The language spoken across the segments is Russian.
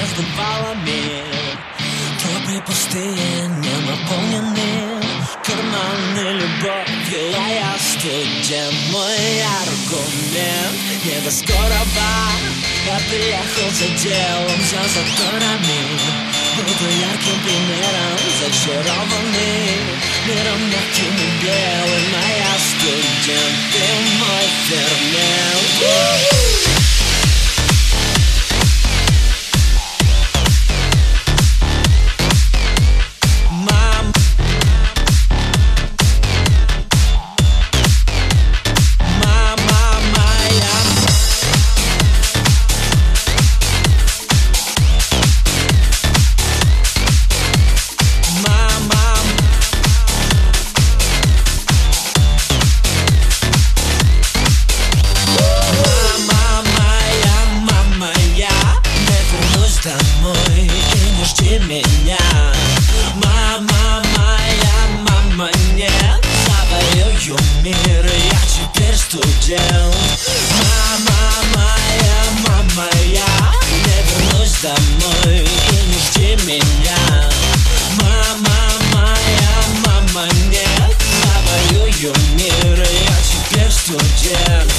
между баллами. Тропы пустые, не наполнены, карманы любовью, а я студент. Мой аргумент не до скорого. Я приехал за делом, за заторами. Буду ярким примером, зачарованный миром мягким и белым. А я студент, ты мой фермент. Домой и не жди меня. Мама моя, мама нет, завоюю мир, я теперь студент. Мама моя, мама я не вернусь домой и не жди меня. Мама моя, мама нет, завоюю мир, я теперь студент.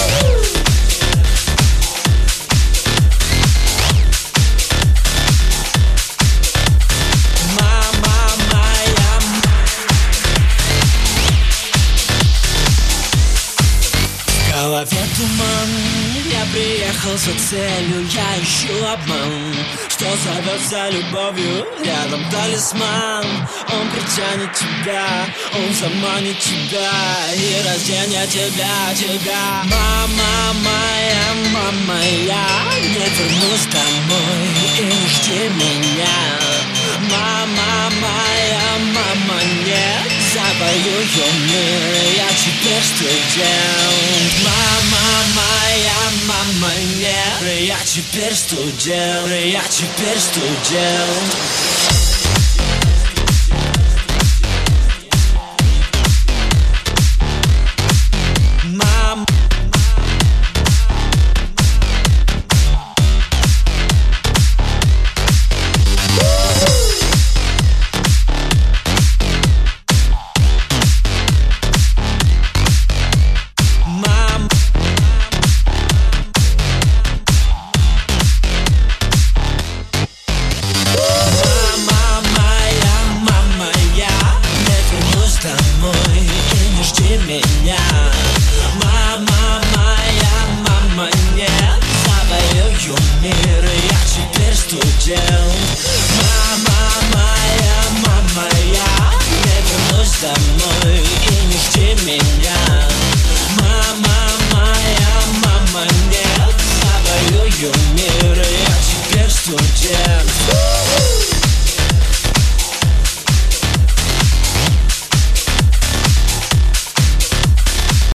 В голове туман, я приехал за целью, я ищу обман. Что зовет за любовью, рядом талисман. Он притянет тебя, он заманит тебя и разденет тебя. Мама моя, мама я не вернусь домой и не жди меня. Мама моя, мама нет, завоюю мир, я теперь студент. Мама моя, мама нет, я теперь студент, я теперь студент. Домой и не жди меня. Мама моя, мама нет, завоюю мир, я теперь студент.